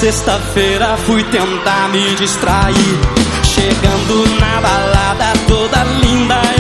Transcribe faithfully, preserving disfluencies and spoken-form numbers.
sexta-feira fui tentar me distrair, chegando na balada toda linda